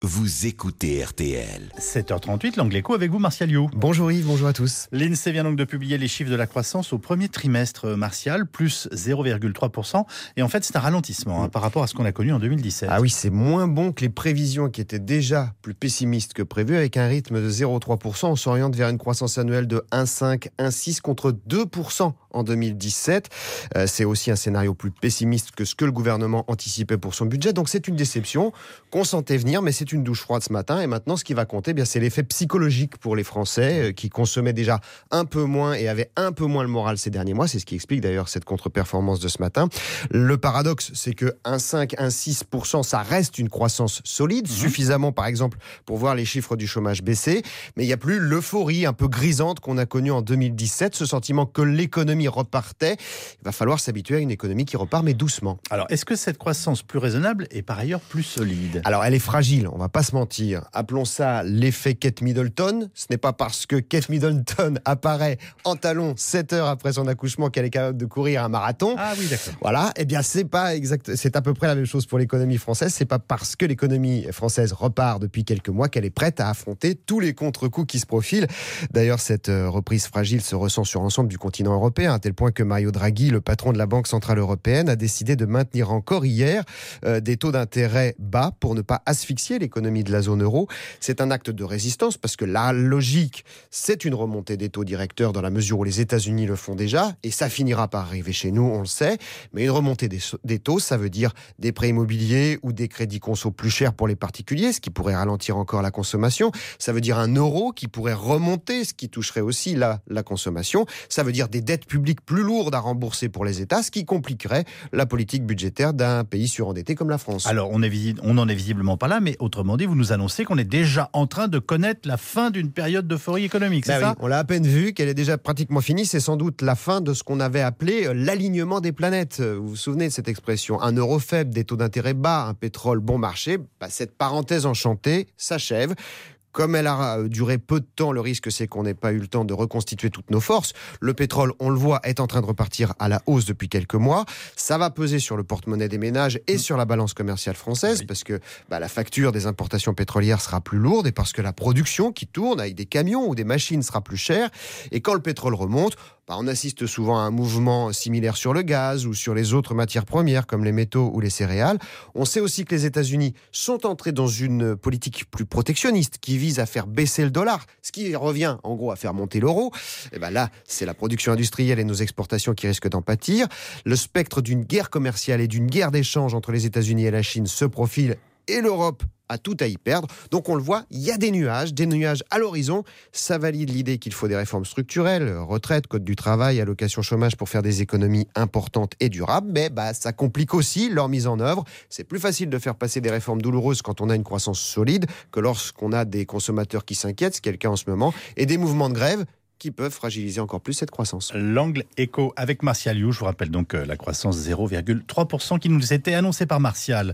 Vous écoutez RTL. 7h38, l'Angle Écho avec vous, Martial You. Bonjour Yves, bonjour à tous. L'INSEE vient donc de publier les chiffres de la croissance au premier trimestre, Martial, plus 0,3%. Et en fait, c'est un ralentissement par rapport à ce qu'on a connu en 2017. Ah oui, c'est moins bon que les prévisions qui étaient déjà plus pessimistes que prévu. Avec un rythme de 0,3%, on s'oriente vers une croissance annuelle de 1,5, 1,6 contre 2% en 2017. C'est aussi un scénario plus pessimiste que ce que le gouvernement anticipait pour son budget. Donc c'est une déception qu'on sentait venir, mais c'est une douche froide ce matin. Et maintenant, ce qui va compter, c'est l'effet psychologique pour les Français qui consommaient déjà un peu moins et avaient un peu moins le moral ces derniers mois. C'est ce qui explique d'ailleurs cette contre-performance de ce matin. Le paradoxe, c'est que 1,5, 1,6%, ça reste une croissance solide, suffisamment par exemple pour voir les chiffres du chômage baisser. Mais il n'y a plus l'euphorie un peu grisante qu'on a connue en 2017, ce sentiment que l'économie repartait. Il va falloir s'habituer à une économie qui repart, mais doucement. Alors, est-ce que cette croissance plus raisonnable est par ailleurs plus solide ? Alors, elle est fragile, on va pas se mentir. Appelons ça l'effet Kate Middleton. Ce n'est pas parce que Kate Middleton apparaît en talons 7 heures après son accouchement qu'elle est capable de courir un marathon. Ah oui, d'accord. Voilà, c'est pas exact. C'est à peu près la même chose pour l'économie française. C'est pas parce que l'économie française repart depuis quelques mois qu'elle est prête à affronter tous les contre-coups qui se profilent. D'ailleurs, cette reprise fragile se ressent sur l'ensemble du continent européen, à tel point que Mario Draghi, le patron de la Banque Centrale Européenne, a décidé de maintenir encore hier des taux d'intérêt bas pour ne pas asphyxier l'économie de la zone euro. C'est un acte de résistance parce que la logique, c'est une remontée des taux directeurs dans la mesure où les États-Unis le font déjà, et ça finira par arriver chez nous, on le sait. Mais une remontée des taux, ça veut dire des prêts immobiliers ou des crédits conso plus chers pour les particuliers, ce qui pourrait ralentir encore la consommation. Ça veut dire un euro qui pourrait remonter, ce qui toucherait aussi la consommation. Ça veut dire des dettes publiques plus lourdes à rembourser pour les États, ce qui compliquerait la politique budgétaire d'un pays surendetté comme la France. Alors, on n'en est visiblement pas là, mais autrement dit, vous nous annoncez qu'on est déjà en train de connaître la fin d'une période d'euphorie économique, c'est ça ? Oui, on l'a à peine vu, qu'elle est déjà pratiquement finie. C'est sans doute la fin de ce qu'on avait appelé l'alignement des planètes. Vous vous souvenez de cette expression ? Un euro faible, des taux d'intérêt bas, un pétrole bon marché. Cette parenthèse enchantée s'achève. Comme elle a duré peu de temps, le risque c'est qu'on n'ait pas eu le temps de reconstituer toutes nos forces. Le pétrole, on le voit, est en train de repartir à la hausse depuis quelques mois. Ça va peser sur le porte-monnaie des ménages et sur la balance commerciale française, parce que la facture des importations pétrolières sera plus lourde et parce que la production qui tourne avec des camions ou des machines sera plus chère. Et quand le pétrole remonte, on assiste souvent à un mouvement similaire sur le gaz ou sur les autres matières premières comme les métaux ou les céréales. On sait aussi que les États-Unis sont entrés dans une politique plus protectionniste qui vise à faire baisser le dollar, ce qui revient en gros à faire monter l'euro. Et là, c'est la production industrielle et nos exportations qui risquent d'en pâtir. Le spectre d'une guerre commerciale et d'une guerre d'échange entre les États-Unis et la Chine se profile et l'Europe a tout à y perdre. Donc on le voit, il y a des nuages à l'horizon. Ça valide l'idée qu'il faut des réformes structurelles, retraite, code du travail, allocation chômage pour faire des économies importantes et durables. Mais ça complique aussi leur mise en œuvre. C'est plus facile de faire passer des réformes douloureuses quand on a une croissance solide que lorsqu'on a des consommateurs qui s'inquiètent, ce qui est le cas en ce moment, et des mouvements de grève qui peuvent fragiliser encore plus cette croissance. L'Angle Écho avec Martial You. Je vous rappelle donc la croissance 0,3% qui nous était annoncée par Martial.